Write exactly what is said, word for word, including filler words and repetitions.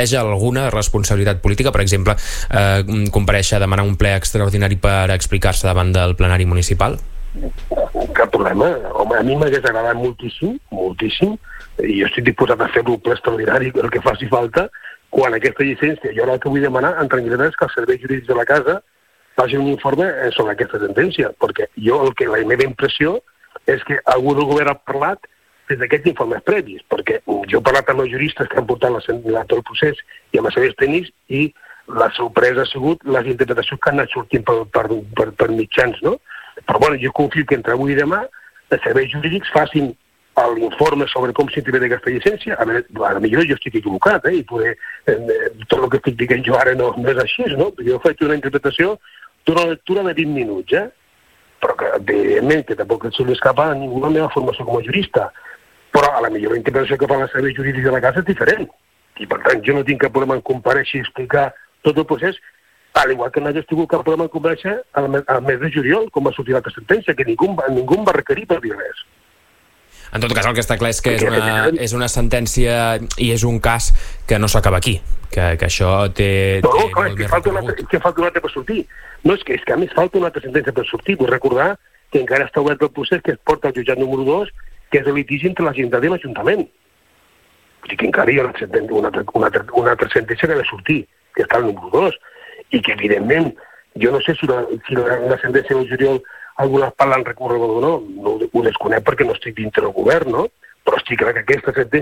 planteja alguna responsabilitat política, per exemple, eh, comparèixer a demanar un ple extraordinari per explicar-se davant del plenari municipal? Cap problema. Home, a mi m'hagués agradat moltíssim, moltíssim, i jo estic disposat a fer-lo ple extraordinari, el que faci falta, quan aquesta llicència, jo el que vull demanar en tranquil·litat és que els serveis jurídics de la casa facin un informe sobre aquesta sentència, perquè jo el que la meva impressió és que algú del govern ha parlat des d'aquests informes previs, perquè jo he parlat amb els juristes que han portat la, la, tot el procés i amb els serveis tècnics i la sorpresa ha sigut les interpretacions que han anat sortint per, per, per, per mitjans, no? Però bueno, jo confio que entre avui i demà els serveis jurídics facin l'informe sobre com s'interpreta aquesta llicència. A veure, a lo millor jo estic equivocat, eh? I poder, eh, tot el que estic dient jo ara no, no és així, no? Jo faig una interpretació d'una lectura de vint minuts, eh? Però que, evidentment, que tampoc se li escapa a ningú la meva formació com a jurista. Però a la millor la interpretació que fan els serveis jurídics de la casa és diferent. I per tant, jo no tinc cap problema en comparèixer i explicar tot el procés, al igual que no hagi tingut cap problema en comparèixer al mes, al mes de juliol, com va sortir la sentència, que ningú, ningú em va requerir per dir res. En tot cas, el que està clar és que és una, és una sentència i és un cas que no s'acaba aquí, que, que això té... No, no, té clar, és que, falta una, és que falta una altra per sortir. No, és que, és que a més falta una altra sentència per sortir. Vull recordar que encara està obert el procés que es porta al jutjat número dos, que és el litigi entre la Generalitat i l'Ajuntament. Vull dir que encara hi ha una, una, altra, una, altra, una altra sentència que ha de sortir, que està al número dos, i que, evidentment, jo no sé si la, si la, la sentència del juliol algunes parlen recorregut o no, no ho desconec perquè no estic dintre del govern, no? Però estic clar que aquesta sentència